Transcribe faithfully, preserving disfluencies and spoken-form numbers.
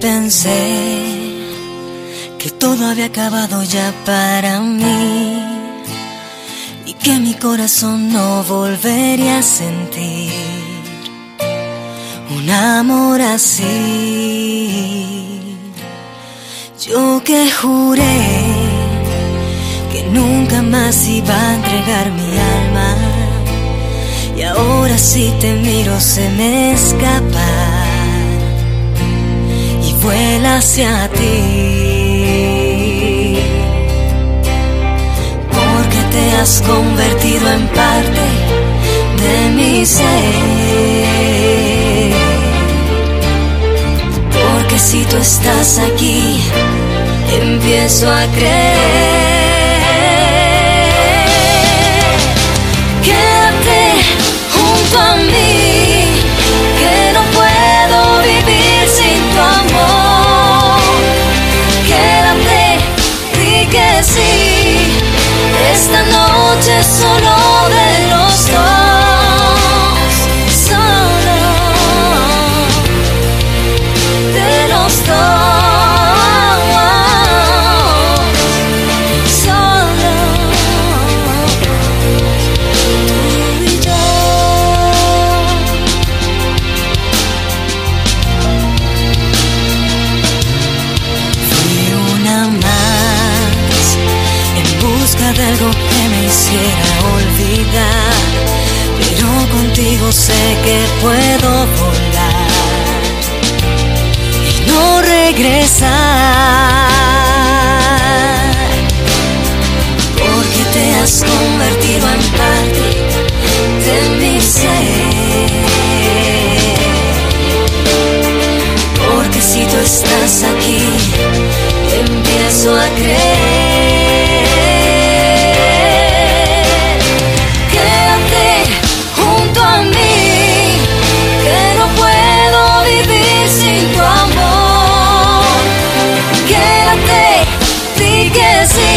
pensé que todo había acabado ya para mí y que mi corazón no volvería a sentir un amor así. Yo que juré que nunca más iba a entregar mi alma, y ahora si te miro se me escapa y vuela hacia ti, porque te has convertido en parte de mi ser. Porque si tú estás aquí, empiezo a creer. Quédate junto a mí, que no puedo vivir sin tu amor. Quédate, di que sí, esta noche es solo de los dos, solo de los dos. De algo que me hiciera olvidar, pero contigo sé que puedo volar y no regresar, porque te has convertido en parte de mi ser. Porque si tú estás aquí, empiezo a creer. Sí.